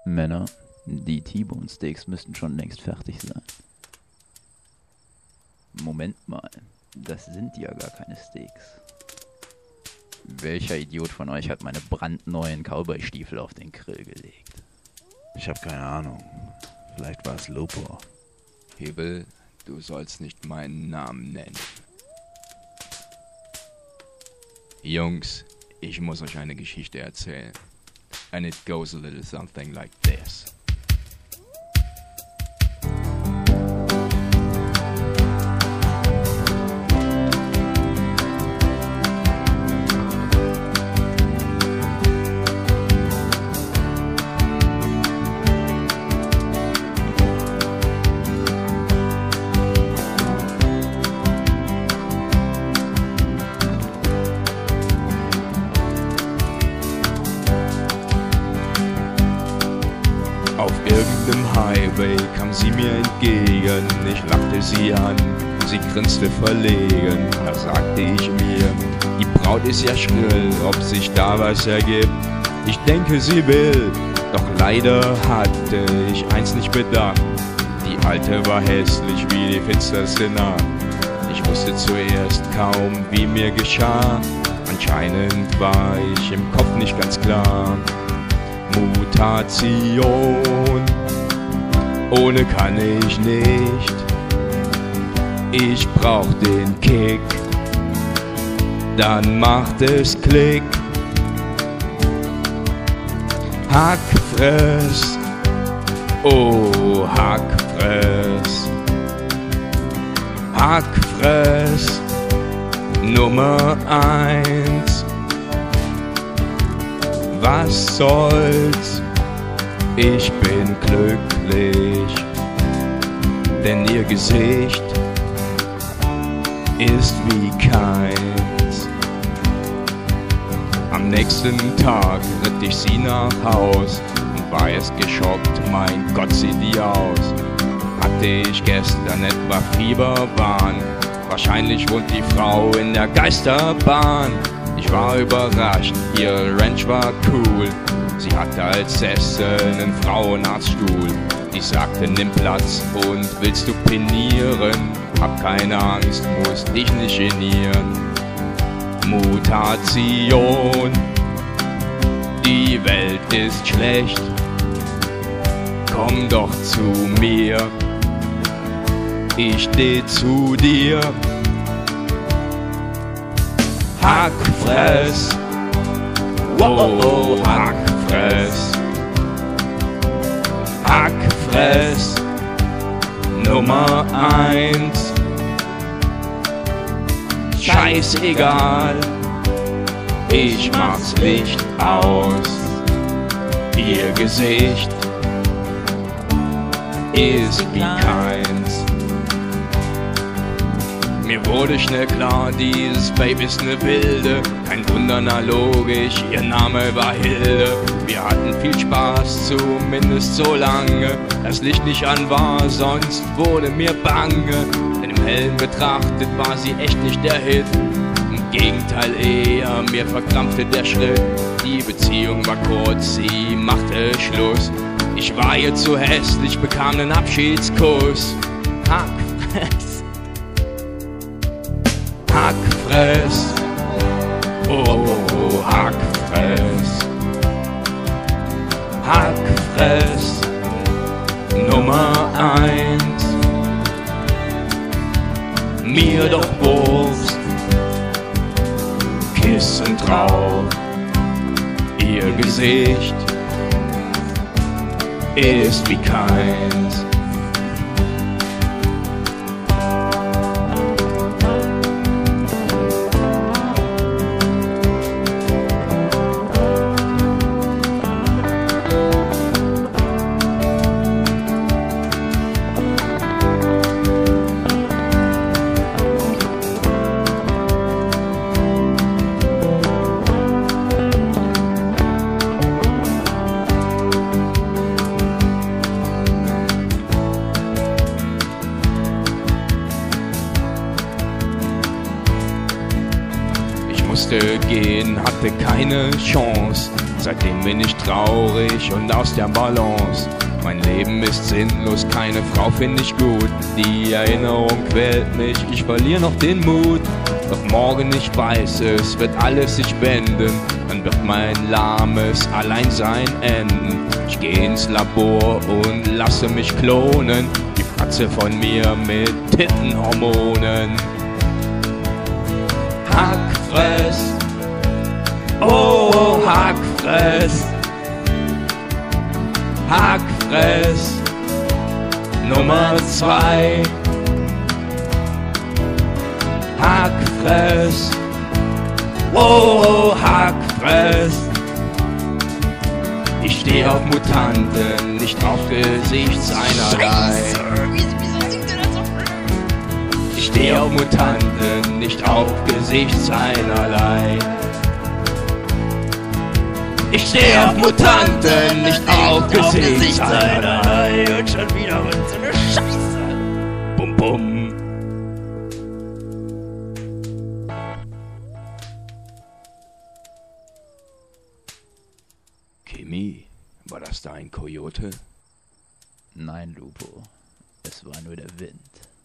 Männer, die T-Bone Steaks müssten schon längst fertig sein. Moment mal, das sind ja gar keine Steaks. Welcher Idiot von euch hat meine brandneuen Cowboy-Stiefel auf den Grill gelegt? Ich hab keine Ahnung. Vielleicht war es Lupo. Hebel, du sollst nicht meinen Namen nennen. Jungs, ich muss euch eine Geschichte erzählen. And it goes a little something like this. Auf irgendeinem Highway kam sie mir entgegen, ich lachte sie an, sie grinste verlegen, da sagte ich mir, die Braut ist ja schrill, ob sich da was ergibt, ich denke sie will, doch leider hatte ich eins nicht bedacht, die Alte war hässlich wie die finsterste Nacht, ich wusste zuerst kaum, wie mir geschah, anscheinend war ich im Kopf nicht ganz klar. Mutation, ohne kann ich nicht. Ich brauch den Kick, dann macht es Klick. Hackfress, oh Hackfress. Hackfress, Nummer 1. Was soll's, ich bin glücklich, denn ihr Gesicht ist wie keins. Am nächsten Tag ritt ich sie nach Haus und war erst geschockt, mein Gott sieht die aus. Hatte ich gestern etwa Fieberwahn, wahrscheinlich wohnt die Frau in der Geisterbahn. Ich war überrascht, ihr Ranch war cool. Sie hatte als Sessel einen Frauenarztstuhl. Ich sagte, nimm Platz und willst du pinieren? Hab keine Angst, musst dich nicht genieren. Mutation, die Welt ist schlecht. Komm doch zu mir, ich steh zu dir. Hackfress, oh Hackfress. Hackfress, Nummer 1. Scheißegal, ich mach's Licht aus. Ihr Gesicht ist wie keins. Mir wurde schnell klar, dieses Baby ist ne Wilde. Kein Wunder, na logisch, ihr Name war Hilde. Wir hatten viel Spaß, zumindest so lange das Licht nicht an war, sonst wurde mir bange. Denn im Hellen betrachtet war sie echt nicht der Hit. Im Gegenteil eher, mir verkrampfte der Schritt. Die Beziehung war kurz, sie machte Schluss. Ich war ihr zu hässlich, bekam nen Abschiedskuss. Hackfress, Hackfress, oh Hackfress. Hackfress, Nummer 1. Mir doch Wurst, Kissen drauf. Ihr Gesicht ist wie keins. Musste gehen, hatte keine Chance. Seitdem bin ich traurig und aus der Balance. Mein Leben ist sinnlos, keine Frau find ich gut. Die Erinnerung quält mich, ich verliere noch den Mut. Doch morgen, ich weiß, es wird alles sich wenden. Dann wird mein lahmes Alleinsein enden. Ich geh ins Labor und lasse mich klonen. Die Fratze von mir mit Tittenhormonen. Hackfress, oh Hackfress, Hackfress Nummer 2. Hackfress, oh Hackfress. Ich steh auf Mutanten, nicht auf Gesichtseinerlei. Ich steh auf Mutanten, nicht auf Gesichtseinerlei. Ich steh auf Mutanten, nicht auf Gesichtseinerlei. Und schon wieder mit so ne Scheiße. Bum bum. Kimi, war das dein Coyote? Nein, Lupo. Es war nur der Wind.